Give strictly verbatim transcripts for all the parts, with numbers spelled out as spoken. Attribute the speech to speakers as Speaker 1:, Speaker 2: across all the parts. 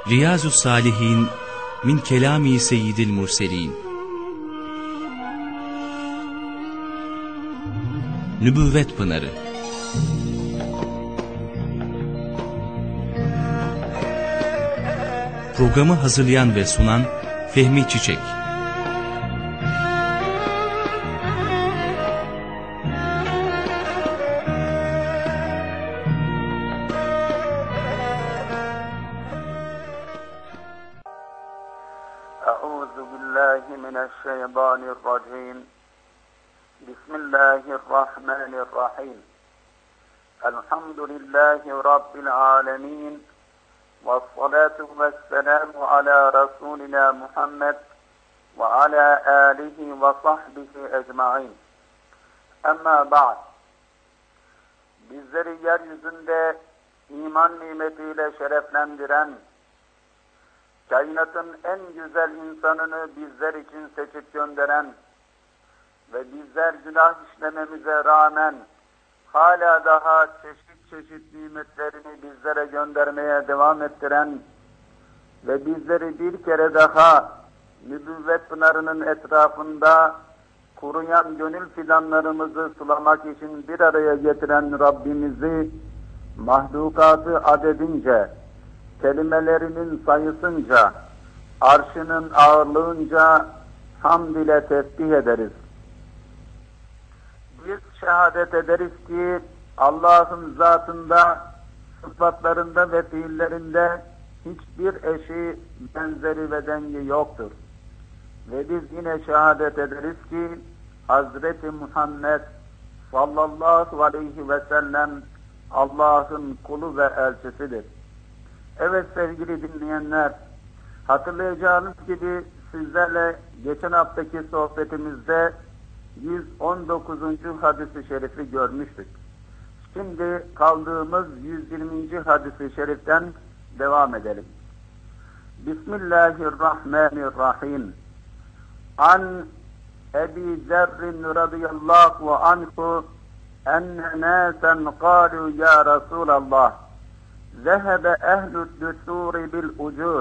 Speaker 1: Riyazu Salihin min kelami seyyidil murselin. Nübüvvet Pınarı. Programı hazırlayan ve sunan Fehmi Çiçek.
Speaker 2: Euzubillahimineşşeytanirracim. Bismillahirrahmanirrahim. Elhamdülillahi Rabbil alemin. Vessalatu vesselamu ala Resulina Muhammed ve ala alihi ve sahbihi ecmain. Amma ba'd. Bizleri yeryüzünde iman nimetiyle şereflendiren, kainatın en güzel insanını bizler için seçip gönderen ve bizler günah işlememize rağmen hala daha çeşit çeşit nimetlerini bizlere göndermeye devam ettiren ve bizleri bir kere daha nübüvvet pınarının etrafında kuruyan gönül fidanlarımızı sulamak için bir araya getiren Rabbimizi mahlukatı adedince, kelimelerinin sayısınca, arşının ağırlığınca hamd ile tesbih ederiz. Biz şehadet ederiz ki Allah'ın zatında, sıfatlarında ve fiillerinde hiçbir eşi, benzeri ve dengi yoktur. Ve biz yine şehadet ederiz ki Hazreti Muhammed sallallahu aleyhi ve sellem Allah'ın kulu ve elçisidir. Evet sevgili dinleyenler, hatırlayacağınız gibi sizlerle geçen haftaki sohbetimizde yüz on dokuzuncu hadis-i şerifi görmüştük. Şimdi kaldığımız yüz yirminci hadis-i şeriften devam edelim. Bismillahirrahmanirrahim. An Ebi Zerrin radıyallahu anhu enne nâsen kâlu ya Resulallah ذهب أهل الدثور بالأجور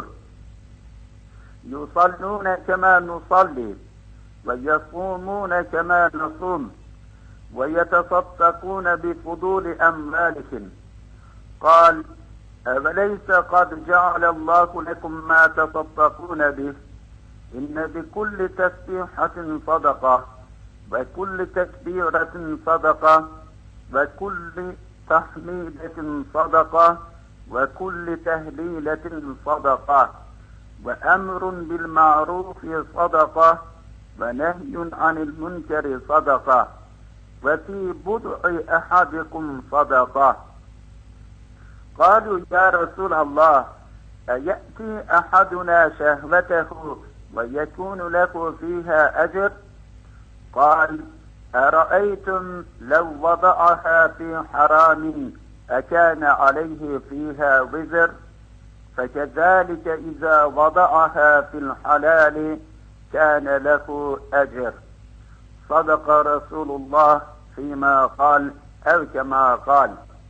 Speaker 2: يصلون كما نصلي ويصومون كما نصوم ويتصدقون بفضول أموالهم قال أوليس قد جعل الله لكم ما تصدقون به إن بكل تسبيحة صدقة وكل تكبيرة صدقة وكل تحميدة صدقة وكل تهليلة صدقة وأمر بالمعروف صدقة ونهي عن المنكر صدقة وفي بضع أحدكم صدقة قالوا يا رسول الله أيأتي أحدنا شهوته ويكون له فيها أجر قال أرأيتم لو وضعها في حرام أكان عليه فيها وزر فكذلك إذا وضعها في الحلال كان له أجر صدق رسول الله فيما قال أو كما قال.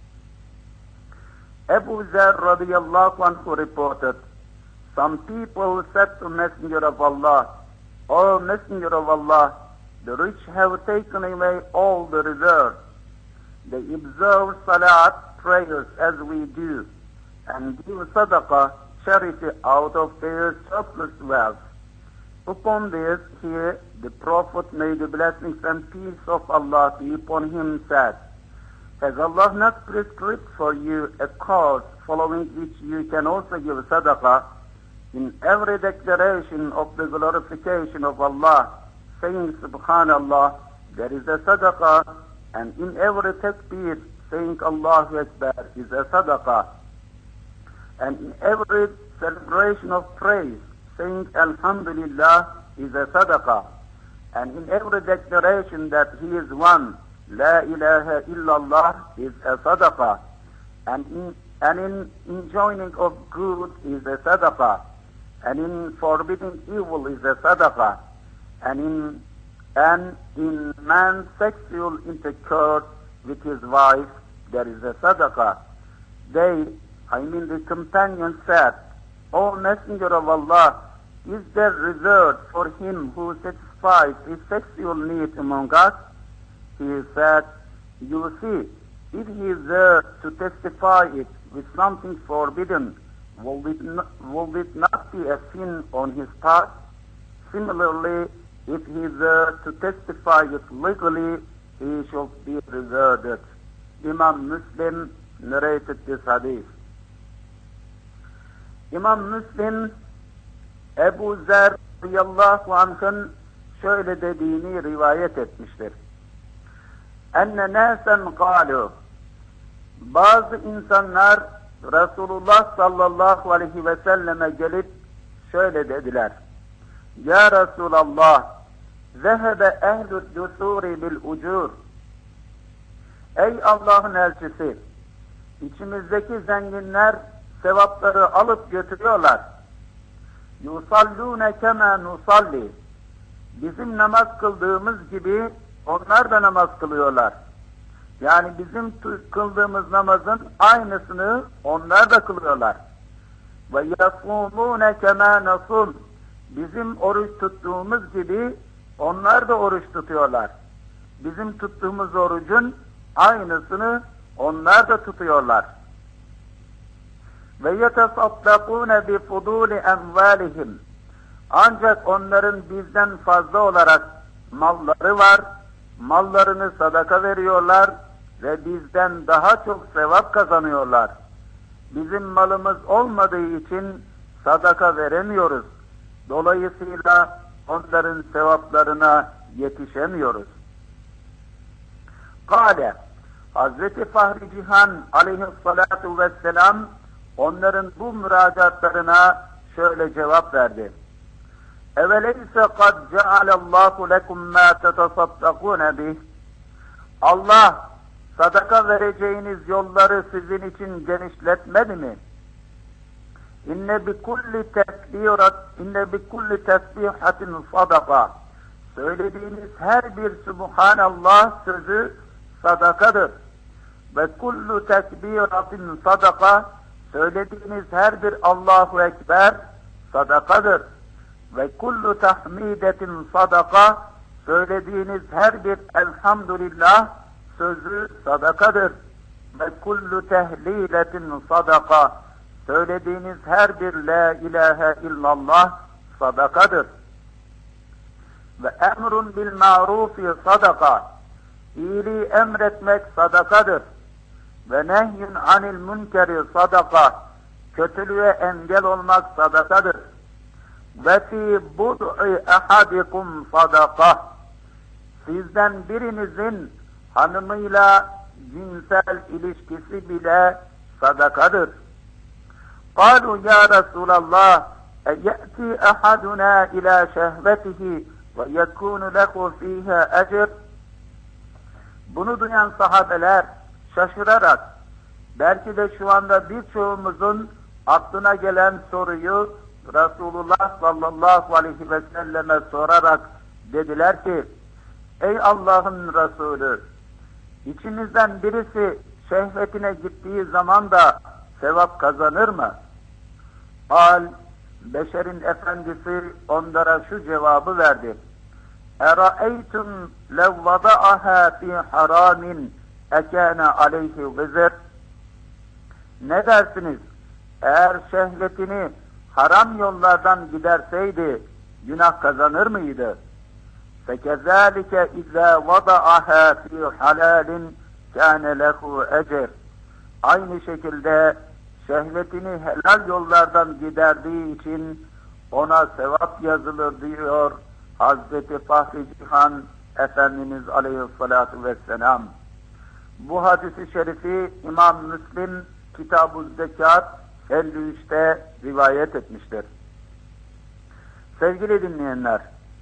Speaker 2: Abu Zer radiyallahu anhu reported, some people said to Messenger of Allah, O Messenger of Allah, the rich have taken away all the reserves. They observe salat, prayers as we do, and give sadaqah, charity out of their surplus wealth. Upon this, here the Prophet, may the blessings and peace of Allah be upon him, said, Has Allah not prescribed for you a course following which you can also give sadaqah? In every declaration of the glorification of Allah, saying Subhanallah, there is a sadaqah, and in every takbir, saying Allahu Akbar is a sadaqah. And in every celebration of praise, saying Alhamdulillah is a sadaqah. And in every declaration that He is one, La ilaha illallah is a sadaqah. And in, and in enjoining of good is a sadaqah. And in forbidding evil is a sadaqah. And in and in man's sexual intercourse with his wife, there is a sadaqah. They, I mean the companions said, O Messenger of Allah, is there reserved for him who satisfies his sexual need among us? He said, you see, if he is there to testify it with something forbidden, will it not, will it not be a sin on his part? Similarly, if he is there to testify it legally, he shall be rewarded. Imam Muslim narrated this hadith. İmam Müslim, Ebu Zer radıyallahu anh'ın şöyle dediğini rivayet etmiştir. Enne nâsen kâlu, bazı insanlar Resulullah sallallahu aleyhi ve selleme gelip şöyle dediler. Ya Resulallah, zehebe ehlü dusuri bil ucur. Ey Allah'ın elçisi, içimizdeki zenginler sevapları alıp götürüyorlar. Yusallûne kemâ nusalli. Bizim namaz kıldığımız gibi onlar da namaz kılıyorlar. Yani bizim kıldığımız namazın aynısını onlar da kılıyorlar. Ve yasûmûne kemâ nasûm. Bizim oruç tuttuğumuz gibi onlar da oruç tutuyorlar. Bizim tuttuğumuz orucun aynısını onlar da tutuyorlar. Ve yetesaddakûne bi fudûli emvâlihim. Ancak onların bizden fazla olarak malları var, mallarını sadaka veriyorlar ve bizden daha çok sevap kazanıyorlar. Bizim malımız olmadığı için sadaka veremiyoruz. Dolayısıyla onların sevaplarına yetişemiyoruz. Kâle, Hazreti Fahri Cihan aleyhissalâtu vesselam onların bu müracaatlarına şöyle cevap verdi. Eveleyse kad cealallahu lekum ma tetesaddakûne bih. Allah sadaka vereceğiniz yolları sizin için genişletmedi mi? İnne bi kulli tekbirat, inne bi kulli tesbihatin sadaka. Söylediğiniz her bir Subhanallah sözü sadakadır. Ve kullu tekbiratin sadaka. Söylediğiniz her bir Allahu Ekber sadakadır. Ve kullu tahmidetin sadaka. Söylediğiniz her bir Elhamdülillah sözü sadakadır. Ve kullu tehliletin sadaka. Söylediğiniz her bir La ilahe illallah sadakadır. Ve emrun bil ma'rufi sadaka. İyiliği emretmek sadakadır. Ve nehyun anil münkeri sadaka. Kötülüğe engel olmak sadakadır. Ve fi bud'i ahadikum sadaka. Sizden birinizin hanımıyla cinsel ilişkisi bile sadakadır. قالوا ya Resulallah, e'yeti ahaduna ila şehvetihi ve yekunu lehu fiha ecr. Bunu duyan sahabeler şaşırarak, belki de şu anda birçoğumuzun aklına gelen soruyu Resulullah sallallahu aleyhi ve selleme sorarak dediler ki, ey Allah'ın Resulü, içimizden birisi şehvetine gittiği zaman da sevap kazanır mı? Al, beşerin efendisi onlara şu cevabı verdi. اَرَأَيْتُمْ لَوْ وَضَعَهَا فِي حَرَامٍ اَكَانَ عَلَيْهِ وِزِرٍ. Ne dersiniz? Eğer şehvetini haram yollardan giderseydi günah kazanır mıydı? فَكَذَٰلِكَ اِذَا وَضَعَهَا فِي حَلَالٍ كَانَ لَهُ اَجْرٍ. Aynı şekilde şehvetini helal yollardan giderdiği için ona sevap yazılır diyor Hazreti Fahri Cihan Efendimiz Aleyhissalatu vesselam. Bu hadisi şerifi İmam Müslim Kitab-ı Zekat elli üçte rivayet etmiştir. Sevgili dinleyenler,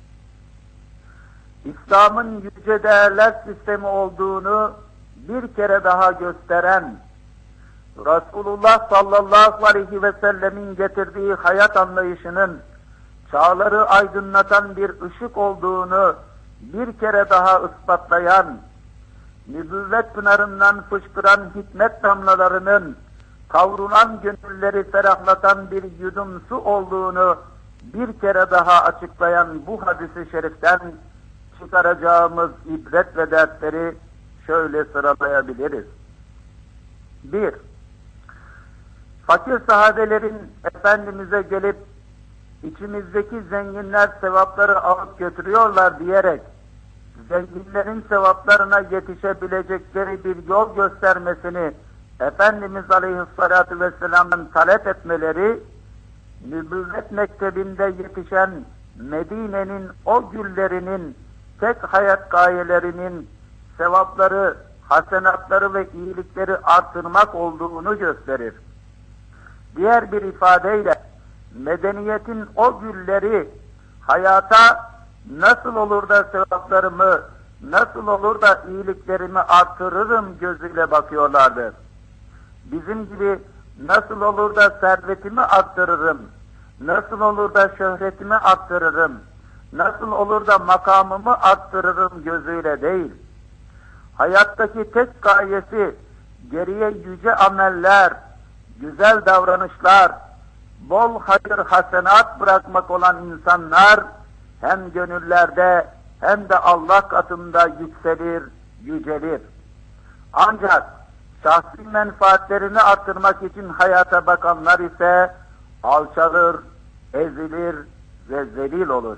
Speaker 2: İslam'ın yüce değerler sistemi olduğunu bir kere daha gösteren Resulullah sallallahu aleyhi ve sellemin getirdiği hayat anlayışının çağları aydınlatan bir ışık olduğunu bir kere daha ispatlayan, nübüvvet pınarından fışkıran hikmet damlalarının kavrulan gönülleri ferahlatan bir yudum su olduğunu bir kere daha açıklayan bu hadis-i şeriften çıkaracağımız ibret ve dersleri şöyle sıralayabiliriz. Bir, fakir sahabelerin Efendimiz'e gelip içimizdeki zenginler sevapları alıp götürüyorlar diyerek zenginlerin sevaplarına yetişebilecekleri bir yol göstermesini Efendimiz Aleyhisselatü Vesselam'ın talep etmeleri, nübüvvet mektebinde yetişen Medine'nin o güllerinin, tek hayat gayelerinin sevapları, hasenatları ve iyilikleri artırmak olduğunu gösterir. Diğer bir ifadeyle, medeniyetin o gülleri hayata nasıl olur da sevaplarımı, nasıl olur da iyiliklerimi artırırım gözüyle bakıyorlardı. Bizim gibi nasıl olur da servetimi arttırırım, nasıl olur da şöhretimi arttırırım, nasıl olur da makamımı arttırırım gözüyle değil. Hayattaki tek gayesi geriye yüce ameller, güzel davranışlar, bol hayır hasenat bırakmak olan insanlar hem gönüllerde hem de Allah katında yükselir, yücelir. Ancak şahsi menfaatlerini artırmak için hayata bakanlar ise alçalır, ezilir ve zelil olur.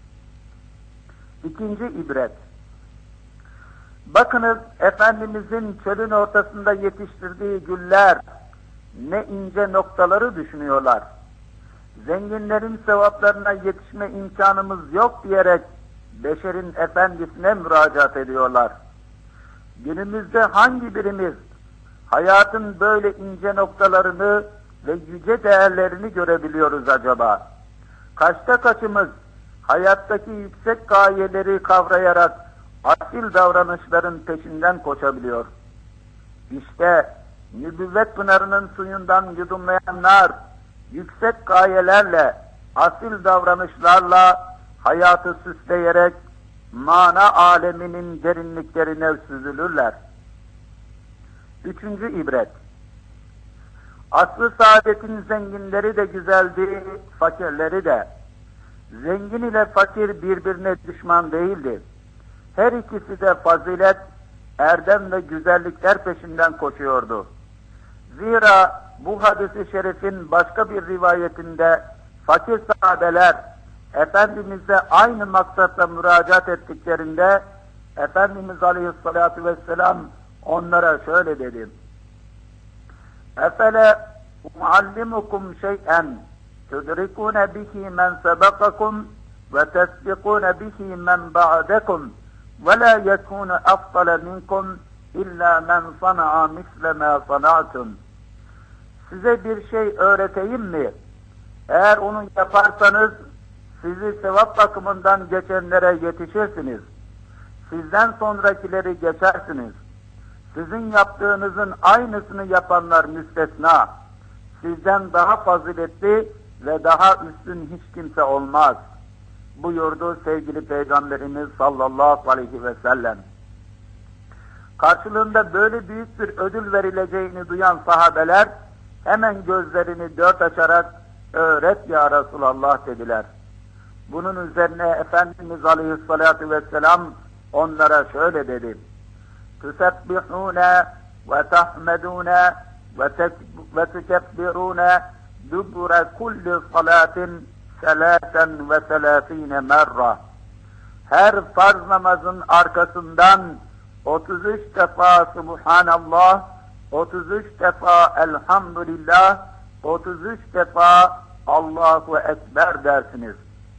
Speaker 2: İkinci ibret. Bakınız Efendimizin çölün ortasında yetiştirdiği güller ne ince noktaları düşünüyorlar. Zenginlerin sevaplarına yetişme imkanımız yok diyerek beşerin efendisine müracaat ediyorlar. Günümüzde hangi birimiz hayatın böyle ince noktalarını ve yüce değerlerini görebiliyoruz acaba? Kaçta kaçımız hayattaki yüksek gayeleri kavrayarak asil davranışların peşinden koşabiliyor? İşte nübüvvet pınarının suyundan yudumlayanlar yüksek gayelerle, asil davranışlarla hayatı süsleyerek mana aleminin derinliklerine süzülürler. Üçüncü ibret. Asr-ı saadetin zenginleri de güzeldi, fakirleri de. Zengin ile fakir birbirine düşman değildi. Her ikisi de fazilet, erdem ve güzellikler peşinden koşuyordu. Zira bu hadis-i şerifin başka bir rivayetinde fakir sahabeler Efendimiz'e aynı maksatla müracaat ettiklerinde Efendimiz Aleyhisselatü Vesselam onlara şöyle dedi: "Efele uallimukum şey'en tudrikune bihi men sebakakum ve tesbikune bihi men ba'dekum ve la yekune afdale minkum illa men sana'a misle ma sana'tum." Size bir şey öğreteyim mi? Eğer onu yaparsanız sizi sevap bakımından geçenlere yetişirsiniz. Sizden sonrakileri geçersiniz. Sizin yaptığınızın aynısını yapanlar müstesna. Sizden daha faziletli ve daha üstün hiç kimse olmaz buyurdu sevgili Peygamberimiz sallallahu aleyhi ve sellem. Karşılığında böyle büyük bir ödül verileceğini duyan sahabeler hemen gözlerini dört açarak "Öğret ya Resulallah" dediler. Bunun üzerine Efendimiz Aleyhisselatü Vesselam onlara şöyle dedi: "Tusebbihûne ve tahmedûne ve tukebbirûne dubure kulli salatin selâsen ve selâfîne merra." Her farz namazın arkasından otuz üç defa Subhanallah, otuz üç defa Elhamdülillah, otuz üç defa Allahu Ekber dersiniz.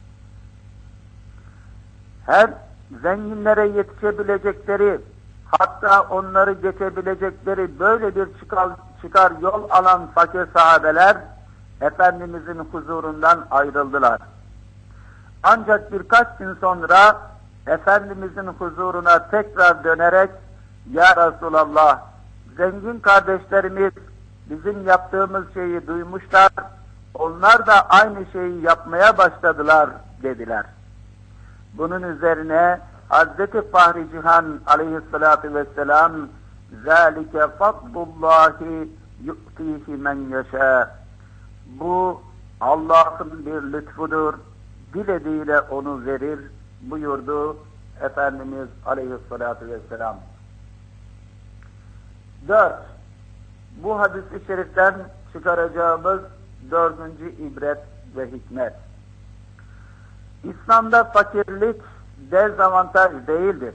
Speaker 2: Her zenginlere yetişebilecekleri, hatta onları geçebilecekleri böyle bir çıkar, çıkar yol alan fakir sahabeler Efendimizin huzurundan ayrıldılar. Ancak birkaç gün sonra Efendimizin huzuruna tekrar dönerek "Ya Resulallah, zengin kardeşlerimiz bizim yaptığımız şeyi duymuşlar, onlar da aynı şeyi yapmaya başladılar" dediler. Bunun üzerine Hazreti Fahri Cihan aleyhissalatu vesselam "Zâlike fadlullâhi yu'tihi men yeşâ. Bu Allah'ın bir lütfudur. Dilediğiyle onu verir buyurdu Efendimiz Aleyhisselatü Vesselam. Dört. Bu hadis-i şeriften çıkaracağımız dördüncü ibret ve hikmet. İslam'da fakirlik dezavantaj değildir.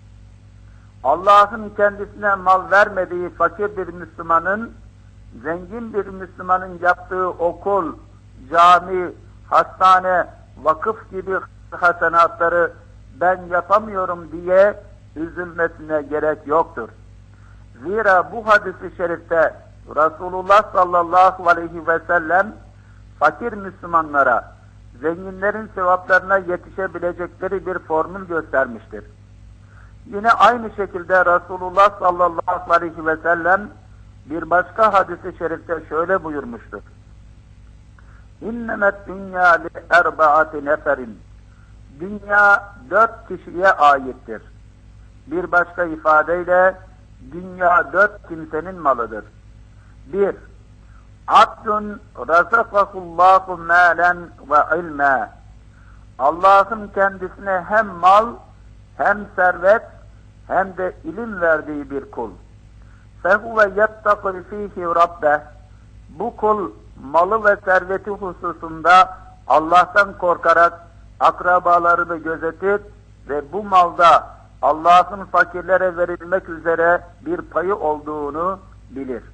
Speaker 2: Allah'ın kendisine mal vermediği fakir bir Müslümanın, zengin bir Müslümanın yaptığı okul, cami, hastane, vakıf gibi hasenatları ben yapamıyorum diye üzülmesine gerek yoktur. Zira bu hadis-i şerifte Resulullah sallallahu aleyhi ve sellem fakir Müslümanlara zenginlerin sevaplarına yetişebilecekleri bir formül göstermiştir. Yine aynı şekilde Resulullah sallallahu aleyhi ve sellem bir başka hadis-i şerifte şöyle buyurmuştur. İnnemet dünya li erbaati neferin. Dünya dört kişiye aittir. Bir başka ifadeyle dünya dört kimsenin malıdır. Bir, abdun razakahullahu mâlen ve ilmâ. Allah'ın kendisine hem mal, hem servet, hem de ilim verdiği bir kul. Fehuve yettakı fîhî rabbeh. Bu kul malı ve serveti hususunda Allah'tan korkarak akrabalarını gözetir ve bu malda Allah'ın fakirlere verilmek üzere bir payı olduğunu bilir.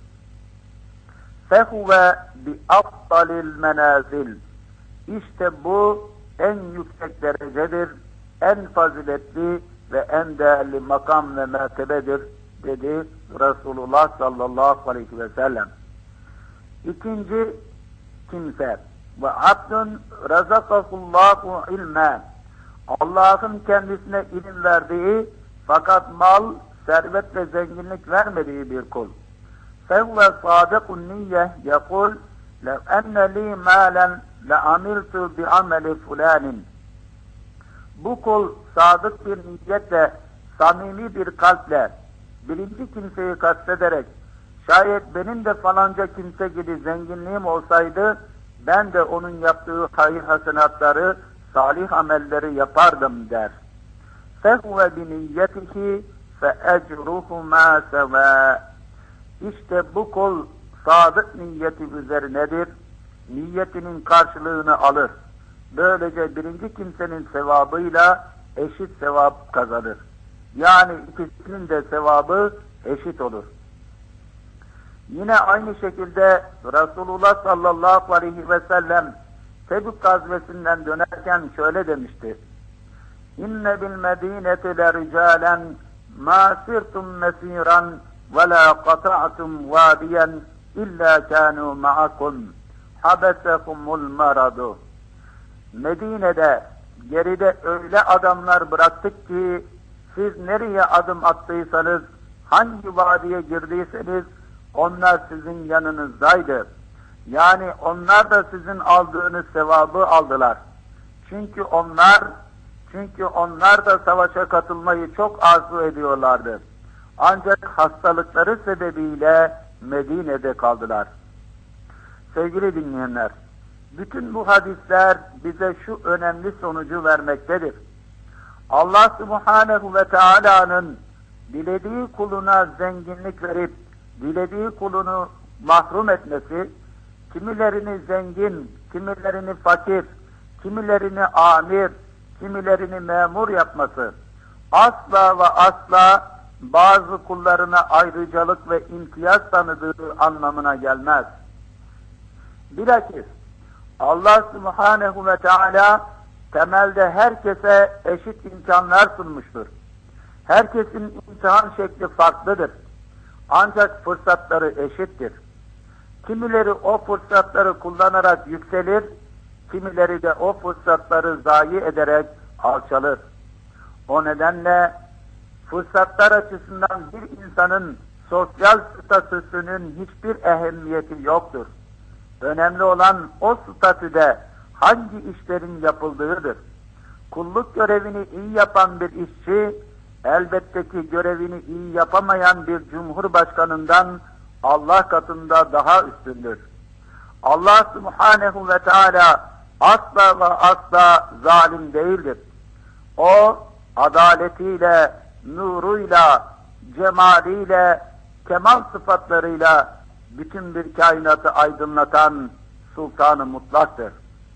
Speaker 2: Fehuve bi afdalil menazil. İşte bu en yüksek derecedir, en faziletli ve en değerli makam ve mertebedir dedi Resulullah sallallahu aleyhi ve sellem. İkinci kimse ve abdun razakahullahu ilmen. Allah'ın kendisine ilim verdiği fakat mal, servet ve zenginlik vermediği bir kul. Fevve sadikun niyyeh yekul lev enne li malen le amiltu bi ameli fulanin. Bu kul sadık bir niyetle, samimi bir kalple, birinci kimseyi kastederek, şayet benim de falanca kimse gibi zenginliğim olsaydı, ben de onun yaptığı hayır hasenatları, salih amelleri yapardım der. Fehve bi niyyetihi fe ecruhuma sevâ. İşte bu kul sadık niyeti üzerinedir, niyetinin karşılığını alır. Böylece birinci kimsenin sevabıyla eşit sevap kazanır. Yani ikisinin de sevabı eşit olur. Yine aynı şekilde Resulullah sallallahu aleyhi ve sellem Tebük gazvesinden dönerken şöyle demişti. İnne bil medineti le ricalen ma sirtum mesiran ve la qata'tum vadiyen illa kanu ma'akum habesekumul maradu. Medine'de geride öyle adamlar bıraktık ki siz nereye adım attıysanız, hangi vadiye girdiyseniz onlar sizin yanınızdaydı. Yani onlar da sizin aldığınız sevabı aldılar. Çünkü onlar çünkü onlar da savaşa katılmayı çok arzu ediyorlardı. Ancak hastalıkları sebebiyle Medine'de kaldılar. Sevgili dinleyenler, bütün bu hadisler bize şu önemli sonucu vermektedir. Allah Subhanahu ve Teala'nın dilediği kuluna zenginlik verip dilediği kulunu mahrum etmesi, kimilerini zengin, kimilerini fakir, kimilerini amir, kimilerini memur yapması, asla ve asla bazı kullarına ayrıcalık ve imtiyaz tanıdığı anlamına gelmez. Bilakis Allah Subhanahu ve Teala temelde herkese eşit imkanlar sunmuştur. Herkesin imtihan şekli farklıdır. Ancak fırsatları eşittir. Kimileri o fırsatları kullanarak yükselir, kimileri de o fırsatları zayi ederek alçalır. O nedenle fırsatlar açısından bir insanın sosyal statüsünün hiçbir ehemmiyeti yoktur. Önemli olan o statüde hangi işlerin yapıldığıdır. Kulluk görevini iyi yapan bir işçi, elbette ki görevini iyi yapamayan bir cumhurbaşkanından Allah katında daha üstündür. Allah Subhanehu ve Teala asla ve asla zalim değildir. O adaletiyle, nuruyla, cemaliyle, kemal sıfatlarıyla bütün bir kainatı aydınlatan Sultan-ı Mutlak'tır.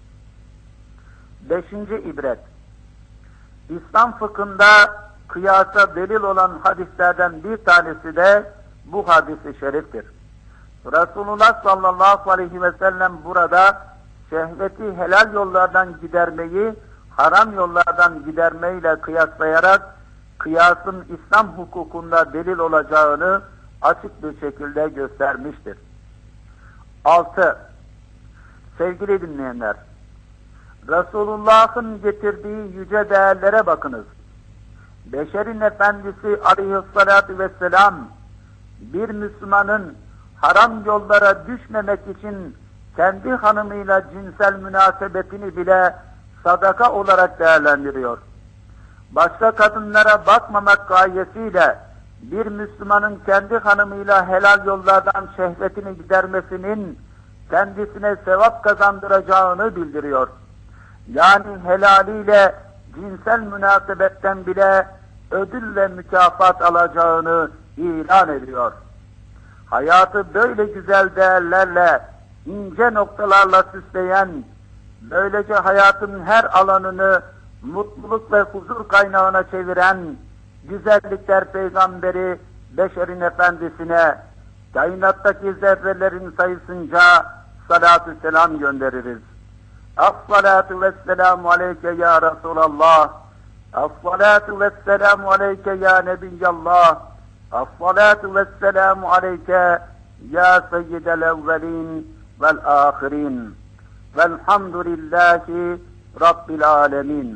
Speaker 2: Beşinci ibret. İslam fıkhında kıyasa delil olan hadislerden bir tanesi de bu hadis-i şeriftir. Resulullah sallallahu aleyhi ve sellem burada şehveti helal yollardan gidermeyi haram yollardan gidermeyle kıyaslayarak kıyasın İslam hukukunda delil olacağını açık bir şekilde göstermiştir. Altı. Sevgili dinleyenler, Resulullah'ın getirdiği yüce değerlere bakınız. Beşerin Efendisi aleyhissalatu vesselam bir Müslümanın haram yollara düşmemek için kendi hanımıyla cinsel münasebetini bile sadaka olarak değerlendiriyor. Başka kadınlara bakmamak gayesiyle bir Müslümanın kendi hanımıyla helal yollardan şehvetini gidermesinin kendisine sevap kazandıracağını bildiriyor. Yani helaliyle cinsel münasebetten bile ödül ve mükafat alacağını ilan ediyor. Hayatı böyle güzel değerlerle, ince noktalarla süsleyen, böylece hayatın her alanını mutluluk ve huzur kaynağına çeviren güzellikler peygamberi beşerin efendisine kainattaki zerrelerin sayısınca salatü selam göndeririz. As-salatu vesselamu aleyke ya Resulallah. As-salatu vesselamu aleyke ya Nebiyallah. As-salatu vesselamu aleyke ya seyyidel evvelin vel ahirin. Velhamdülillahi Rabbil alemin.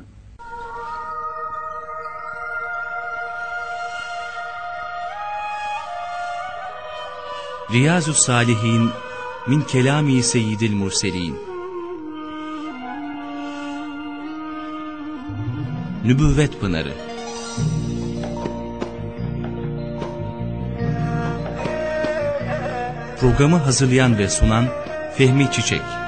Speaker 1: Riyazu Salihin min kelami seyyidil murselin. Nübüvvet Pınarı. Programı hazırlayan ve sunan Fehmi Çiçek.